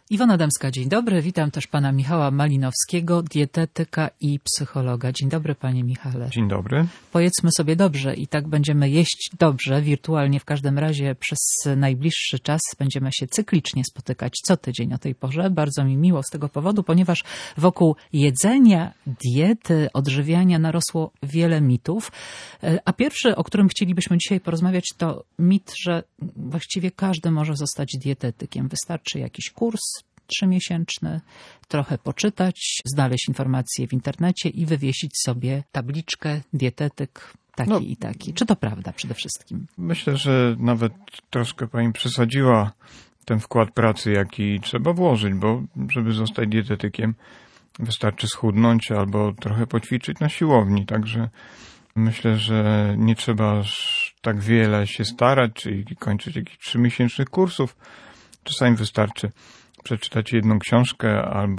Iwona Dębska, dzień dobry. Witam też pana Michała Malinowskiego, dietetyka i psychologa. Dzień dobry, panie Michale. Dzień dobry. Pojedzmy sobie dobrze i tak będziemy jeść dobrze, wirtualnie w każdym razie przez najbliższy czas. Będziemy się cyklicznie spotykać co tydzień o tej porze. Bardzo mi miło z tego powodu, ponieważ wokół jedzenia, diety, odżywiania narosło wiele mitów. A pierwszy, o którym chcielibyśmy dzisiaj porozmawiać, to mit, że właściwie każdy może zostać dietetykiem. Wystarczy jakiś kurs 3-miesięczny, trochę poczytać, znaleźć informacje w internecie i wywiesić sobie tabliczkę dietetyk taki i taki. Czy to prawda przede wszystkim? Myślę, że nawet troszkę pani przesadziła ten wkład pracy, jaki trzeba włożyć, bo żeby zostać dietetykiem wystarczy schudnąć albo trochę poćwiczyć na siłowni. Także myślę, że nie trzeba aż tak wiele się starać, czyli kończyć jakichś 3-miesięcznych kursów. Czasami wystarczy przeczytać jedną książkę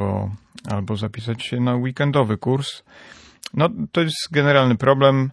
albo zapisać się na weekendowy kurs. No, to jest generalny problem,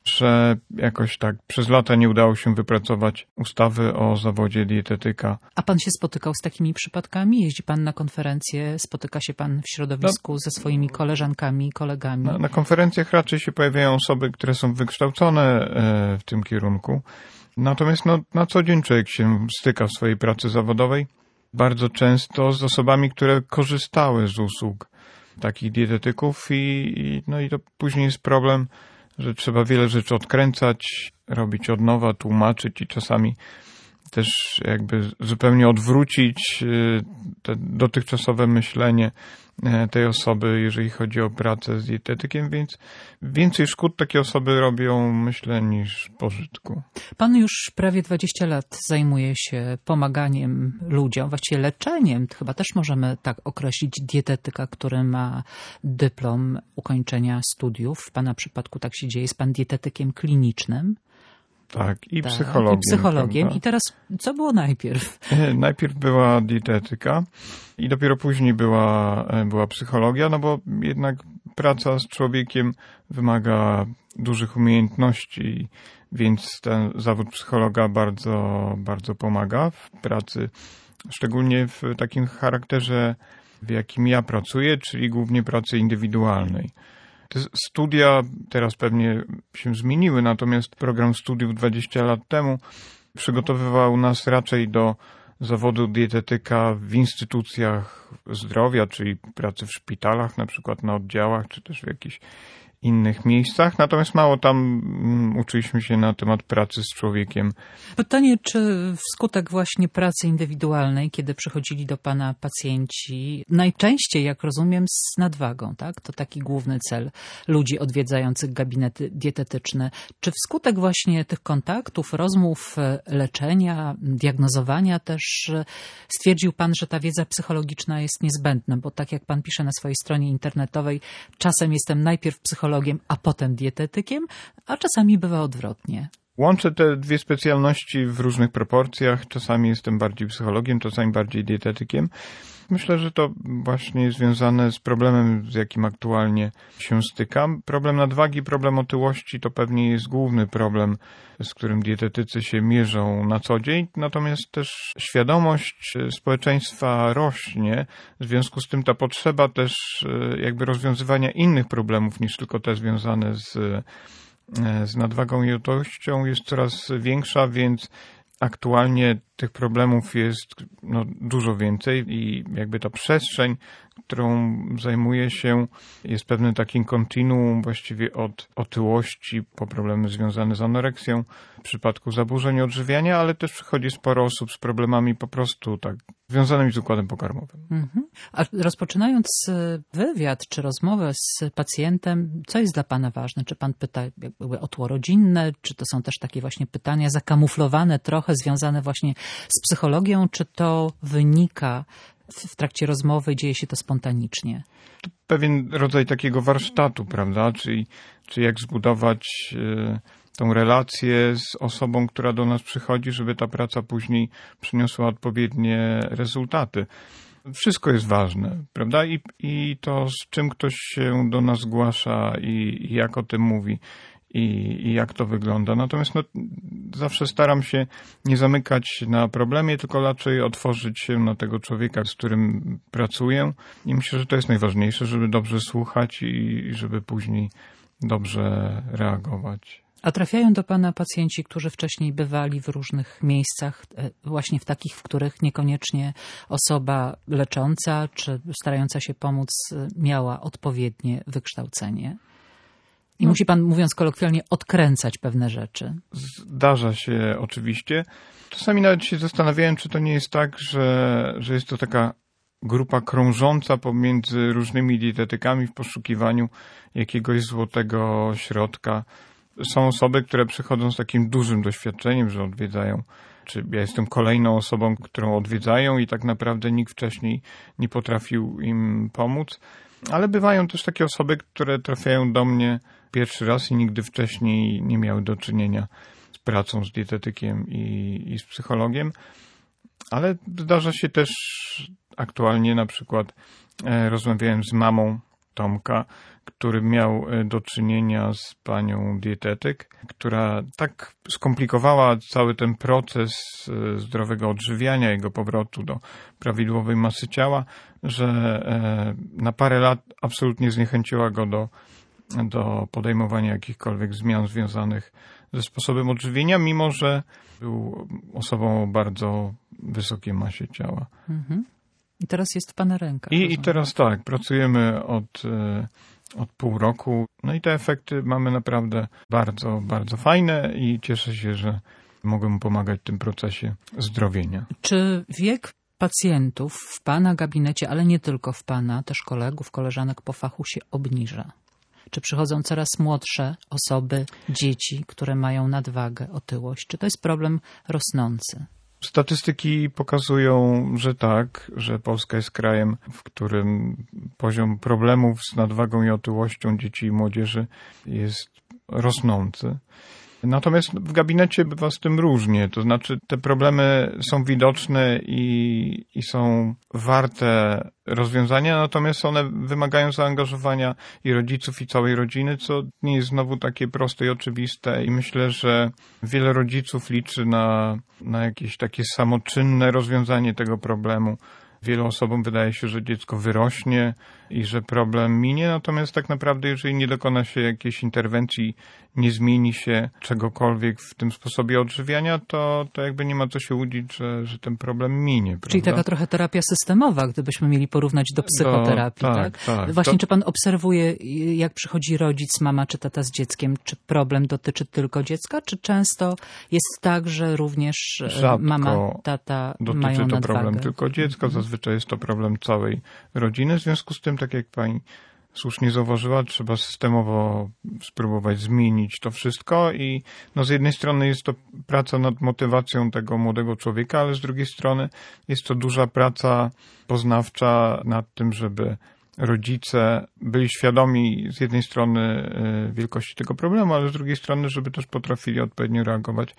że jakoś tak przez lata nie udało się wypracować ustawy o zawodzie dietetyka. A pan się spotykał z takimi przypadkami? Jeździ pan na konferencje? Spotyka się pan w środowisku ze swoimi koleżankami, kolegami? Na konferencjach raczej się pojawiają osoby, które są wykształcone w tym kierunku. Natomiast na co dzień człowiek się styka w swojej pracy zawodowej bardzo często z osobami, które korzystały z usług takich dietetyków i to później jest problem, że trzeba wiele rzeczy odkręcać, robić od nowa, tłumaczyć i czasami też jakby zupełnie odwrócić te dotychczasowe myślenie tej osoby, jeżeli chodzi o pracę z dietetykiem, więc więcej szkód takie osoby robią, myślę, niż pożytku. Pan już prawie 20 lat zajmuje się pomaganiem ludziom, właściwie leczeniem. Chyba też możemy tak określić dietetyka, który ma dyplom ukończenia studiów. W pana przypadku tak się dzieje. Jest pan dietetykiem klinicznym. Tak, i psychologiem. I psychologiem. Prawda? I teraz, co było najpierw? Najpierw była dietetyka i dopiero później była psychologia, no bo jednak praca z człowiekiem wymaga dużych umiejętności, więc ten zawód psychologa bardzo, bardzo pomaga w pracy, szczególnie w takim charakterze, w jakim ja pracuję, czyli głównie pracy indywidualnej. Te studia teraz pewnie się zmieniły, natomiast program studiów 20 lat temu przygotowywał nas raczej do zawodu dietetyka w instytucjach zdrowia, czyli pracy w szpitalach, na przykład na oddziałach, czy też w jakichś innych miejscach, natomiast mało tam uczyliśmy się na temat pracy z człowiekiem. Pytanie, czy wskutek właśnie pracy indywidualnej, kiedy przychodzili do pana pacjenci, najczęściej, jak rozumiem, z nadwagą, tak? To taki główny cel ludzi odwiedzających gabinety dietetyczne. Czy wskutek właśnie tych kontaktów, rozmów, leczenia, diagnozowania też stwierdził pan, że ta wiedza psychologiczna jest niezbędna? Bo tak jak pan pisze na swojej stronie internetowej, czasem jestem najpierw psychologiem, a potem dietetykiem, a czasami bywa odwrotnie. Łączę te dwie specjalności w różnych proporcjach. Czasami jestem bardziej psychologiem, czasami bardziej dietetykiem. Myślę, że to właśnie jest związane z problemem, z jakim aktualnie się stykam. Problem nadwagi, problem otyłości to pewnie jest główny problem, z którym dietetycy się mierzą na co dzień. Natomiast też świadomość społeczeństwa rośnie. W związku z tym ta potrzeba też jakby rozwiązywania innych problemów niż tylko te związane z nadwagą i otyłością jest coraz większa, więc aktualnie tych problemów jest dużo więcej i jakby ta przestrzeń, którą zajmuję się, jest pewnym takim kontinuum właściwie od otyłości po problemy związane z anoreksją, w przypadku zaburzeń odżywiania, ale też przychodzi sporo osób z problemami po prostu tak związanymi z układem pokarmowym. A rozpoczynając wywiad czy rozmowę z pacjentem, co jest dla pana ważne? Czy pan pyta jakby o tło rodzinne, czy to są też takie właśnie pytania zakamuflowane trochę, związane właśnie z psychologią, czy to wynika w trakcie rozmowy, dzieje się to spontanicznie? To pewien rodzaj takiego warsztatu, prawda? Czyli jak zbudować tą relację z osobą, która do nas przychodzi, żeby ta praca później przyniosła odpowiednie rezultaty. Wszystko jest ważne, prawda? I to, z czym ktoś się do nas zgłasza i jak o tym mówi. i jak to wygląda. Natomiast zawsze staram się nie zamykać na problemie, tylko raczej otworzyć się na tego człowieka, z którym pracuję. I myślę, że to jest najważniejsze, żeby dobrze słuchać i żeby później dobrze reagować. A trafiają do pana pacjenci, którzy wcześniej bywali w różnych miejscach, właśnie w takich, w których niekoniecznie osoba lecząca czy starająca się pomóc miała odpowiednie wykształcenie? I musi pan, mówiąc kolokwialnie, odkręcać pewne rzeczy. Zdarza się oczywiście. Czasami nawet się zastanawiałem, czy to nie jest tak, że jest to taka grupa krążąca pomiędzy różnymi dietetykami w poszukiwaniu jakiegoś złotego środka. Są osoby, które przychodzą z takim dużym doświadczeniem, że odwiedzają, czy ja jestem kolejną osobą, którą odwiedzają i tak naprawdę nikt wcześniej nie potrafił im pomóc. Ale bywają też takie osoby, które trafiają do mnie pierwszy raz i nigdy wcześniej nie miały do czynienia z pracą z dietetykiem i z psychologiem. Ale zdarza się też aktualnie, na przykład rozmawiałem z mamą Tomka, który miał do czynienia z panią dietetyk, która tak skomplikowała cały ten proces zdrowego odżywiania, jego powrotu do prawidłowej masy ciała, że na parę lat absolutnie zniechęciła go do podejmowania jakichkolwiek zmian związanych ze sposobem odżywienia, mimo że był osobą o bardzo wysokiej masie ciała. Mhm. I teraz jest w pana rękach. I teraz tak, pracujemy od pół roku. No i te efekty mamy naprawdę bardzo, bardzo fajne i cieszę się, że mogę mu pomagać w tym procesie zdrowienia. Czy wiek pacjentów w pana gabinecie, ale nie tylko w pana, też kolegów, koleżanek po fachu się obniża? Czy przychodzą coraz młodsze osoby, dzieci, które mają nadwagę, otyłość? Czy to jest problem rosnący? Statystyki pokazują, że tak, że Polska jest krajem, w którym poziom problemów z nadwagą i otyłością dzieci i młodzieży jest rosnący. Natomiast w gabinecie bywa z tym różnie, to znaczy te problemy są widoczne i są warte rozwiązania, natomiast one wymagają zaangażowania i rodziców, i całej rodziny, co nie jest znowu takie proste i oczywiste i myślę, że wiele rodziców liczy na jakieś takie samoczynne rozwiązanie tego problemu. Wielu osobom wydaje się, że dziecko wyrośnie i że problem minie, natomiast tak naprawdę, jeżeli nie dokona się jakiejś interwencji, nie zmieni się czegokolwiek w tym sposobie odżywiania, to jakby nie ma co się łudzić, że ten problem minie. Prawda? Czyli taka trochę terapia systemowa, gdybyśmy mieli porównać do psychoterapii, tak? Właśnie, czy pan obserwuje, jak przychodzi rodzic, mama czy tata z dzieckiem, czy problem dotyczy tylko dziecka, czy często jest tak, że również mama, tata mają nadwagę? Dotyczy to problem tylko dziecka, zazwyczaj jest to problem całej rodziny, w związku z tym, tak jak pani słusznie zauważyła, trzeba systemowo spróbować zmienić to wszystko i z jednej strony jest to praca nad motywacją tego młodego człowieka, ale z drugiej strony jest to duża praca poznawcza nad tym, żeby rodzice byli świadomi z jednej strony wielkości tego problemu, ale z drugiej strony, żeby też potrafili odpowiednio reagować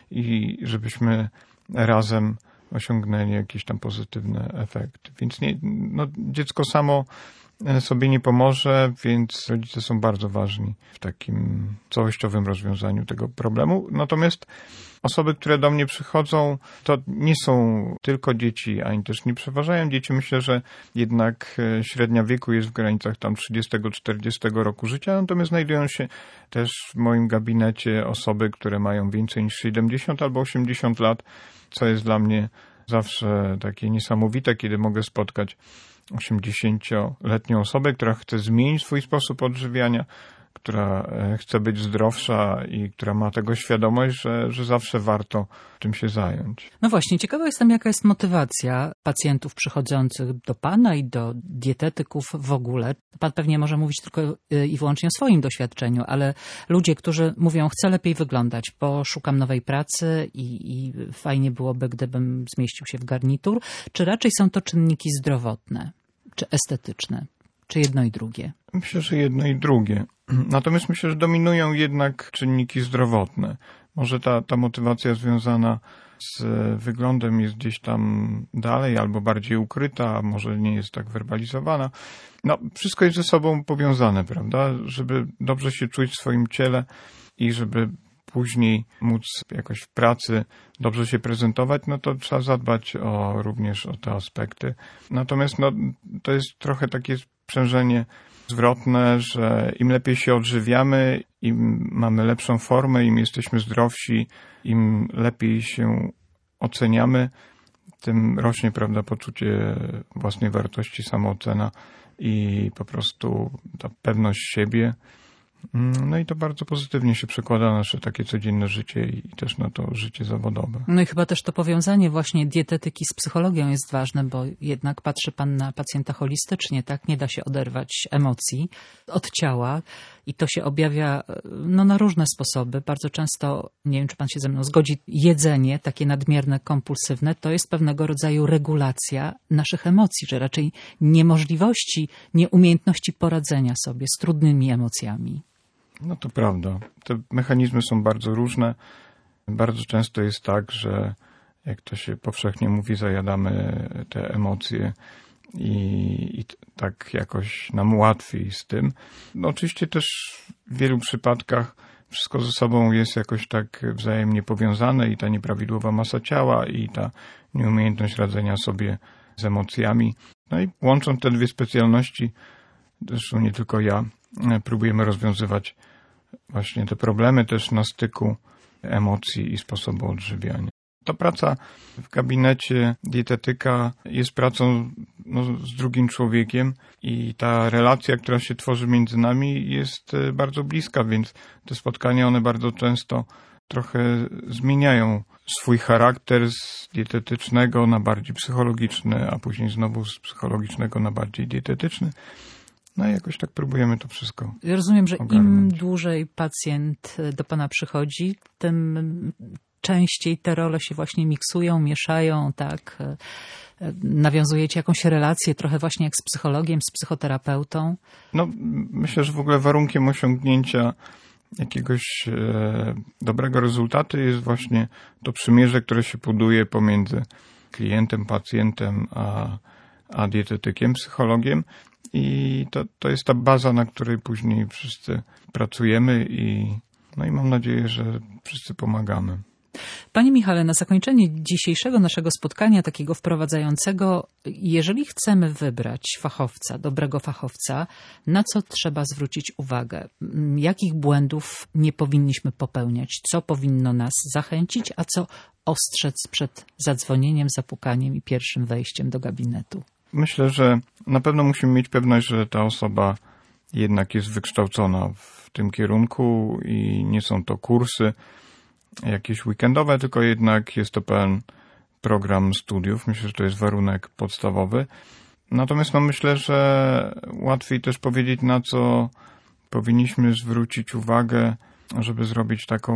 i żebyśmy razem osiągnęli jakieś tam pozytywne efekty. Więc dziecko samo sobie nie pomoże, więc rodzice są bardzo ważni w takim całościowym rozwiązaniu tego problemu. Natomiast osoby, które do mnie przychodzą, to nie są tylko dzieci, ani też nie przeważają dzieci. Myślę, że jednak średnia wieku jest w granicach tam 30-40 roku życia, natomiast znajdują się też w moim gabinecie osoby, które mają więcej niż 70 albo 80 lat, co jest dla mnie zawsze takie niesamowite, kiedy mogę spotkać 80-letnią osobę, która chce zmienić swój sposób odżywiania, która chce być zdrowsza i która ma tego świadomość, że zawsze warto tym się zająć. No właśnie, ciekawa jestem, jaka jest motywacja pacjentów przychodzących do pana i do dietetyków w ogóle. Pan pewnie może mówić tylko i wyłącznie o swoim doświadczeniu, ale ludzie, którzy mówią, chcę lepiej wyglądać, bo szukam nowej pracy i fajnie byłoby, gdybym zmieścił się w garnitur, czy raczej są to czynniki zdrowotne, czy estetyczne, czy jedno i drugie? Myślę, że jedno i drugie. Natomiast myślę, że dominują jednak czynniki zdrowotne. Może ta motywacja związana z wyglądem jest gdzieś tam dalej albo bardziej ukryta, a może nie jest tak werbalizowana. Wszystko jest ze sobą powiązane, prawda? Żeby dobrze się czuć w swoim ciele, i żeby później móc jakoś w pracy dobrze się prezentować, no to trzeba zadbać również o te aspekty. Natomiast to jest trochę takie sprzężenie zwrotne, że im lepiej się odżywiamy, im mamy lepszą formę, im jesteśmy zdrowsi, im lepiej się oceniamy, tym rośnie, prawda, poczucie własnej wartości, samoocena i po prostu ta pewność siebie. No i to bardzo pozytywnie się przekłada na nasze takie codzienne życie i też na to życie zawodowe. No i chyba też to powiązanie właśnie dietetyki z psychologią jest ważne, bo jednak patrzy pan na pacjenta holistycznie, tak? Nie da się oderwać emocji od ciała i to się objawia na różne sposoby. Bardzo często, nie wiem, czy pan się ze mną zgodzi, jedzenie takie nadmierne, kompulsywne, to jest pewnego rodzaju regulacja naszych emocji, czy raczej niemożliwości, nieumiejętności poradzenia sobie z trudnymi emocjami. No to prawda. Te mechanizmy są bardzo różne. Bardzo często jest tak, że jak to się powszechnie mówi, zajadamy te emocje i tak jakoś nam łatwiej z tym. No oczywiście też w wielu przypadkach wszystko ze sobą jest jakoś tak wzajemnie powiązane i ta nieprawidłowa masa ciała i ta nieumiejętność radzenia sobie z emocjami. No i łącząc te dwie specjalności, zresztą nie tylko ja, próbujemy rozwiązywać właśnie te problemy też na styku emocji i sposobu odżywiania. Ta praca w gabinecie dietetyka jest pracą z drugim człowiekiem i ta relacja, która się tworzy między nami, jest bardzo bliska, więc te spotkania, one bardzo często trochę zmieniają swój charakter z dietetycznego na bardziej psychologiczny, a później znowu z psychologicznego na bardziej dietetyczny. No i jakoś tak próbujemy to wszystko Rozumiem, że ogarnąć. Im dłużej pacjent do pana przychodzi, tym częściej te role się właśnie miksują, mieszają, tak? Nawiązujecie jakąś relację trochę właśnie jak z psychologiem, z psychoterapeutą? No, myślę, że w ogóle warunkiem osiągnięcia jakiegoś dobrego rezultatu jest właśnie to przymierze, które się buduje pomiędzy klientem, pacjentem, a dietetykiem, psychologiem. I to jest ta baza, na której później wszyscy pracujemy i mam nadzieję, że wszyscy pomagamy. Panie Michale, na zakończenie dzisiejszego naszego spotkania, takiego wprowadzającego, jeżeli chcemy wybrać fachowca, dobrego fachowca, na co trzeba zwrócić uwagę? Jakich błędów nie powinniśmy popełniać? Co powinno nas zachęcić, a co ostrzec przed zadzwonieniem, zapukaniem i pierwszym wejściem do gabinetu? Myślę, że na pewno musimy mieć pewność, że ta osoba jednak jest wykształcona w tym kierunku i nie są to kursy jakieś weekendowe, tylko jednak jest to pełen program studiów. Myślę, że to jest warunek podstawowy. Natomiast myślę, że łatwiej też powiedzieć, na co powinniśmy zwrócić uwagę, żeby zrobić taką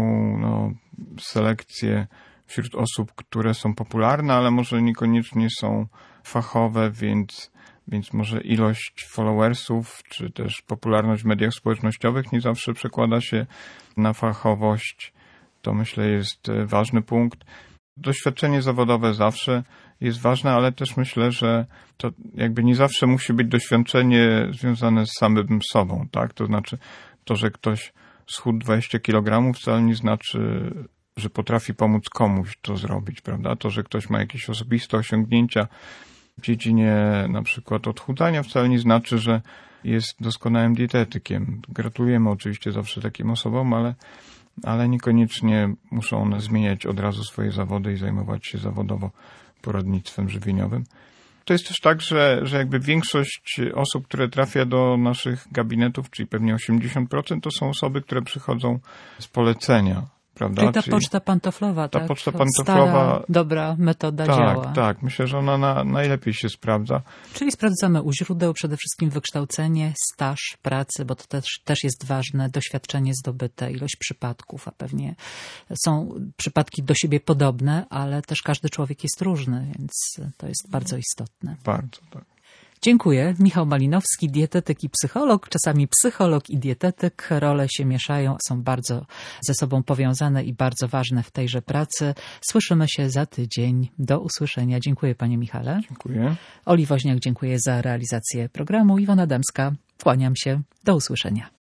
selekcję wśród osób, które są popularne, ale może niekoniecznie są fachowe, więc może ilość followersów, czy też popularność w mediach społecznościowych nie zawsze przekłada się na fachowość. To myślę jest ważny punkt. Doświadczenie zawodowe zawsze jest ważne, ale też myślę, że to jakby nie zawsze musi być doświadczenie związane z samym sobą, tak? To znaczy to, że ktoś schudł 20 kg wcale nie znaczy, że potrafi pomóc komuś to zrobić, prawda? To, że ktoś ma jakieś osobiste osiągnięcia w dziedzinie na przykład odchudzania wcale nie znaczy, że jest doskonałym dietetykiem. Gratulujemy oczywiście zawsze takim osobom, ale niekoniecznie muszą one zmieniać od razu swoje zawody i zajmować się zawodowo poradnictwem żywieniowym. To jest też tak, że jakby większość osób, które trafia do naszych gabinetów, czyli pewnie 80%, to są osoby, które przychodzą z polecenia. Prawda? Czyli ta poczta pantoflowa, ta tak? poczta pantoflowa, stara, dobra metoda działa. Tak. Myślę, że ona najlepiej się sprawdza. Czyli sprawdzamy u źródeł przede wszystkim wykształcenie, staż pracy, bo to też jest ważne, doświadczenie zdobyte, ilość przypadków, a pewnie są przypadki do siebie podobne, ale też każdy człowiek jest różny, więc to jest bardzo istotne. Bardzo, tak. Dziękuję. Michał Malinowski, dietetyk i psycholog. Czasami psycholog i dietetyk. Role się mieszają, są bardzo ze sobą powiązane i bardzo ważne w tejże pracy. Słyszymy się za tydzień. Do usłyszenia. Dziękuję panie Michale. Dziękuję. Oli Woźniak, dziękuję za realizację programu. Iwona Dębska, kłaniam się. Do usłyszenia.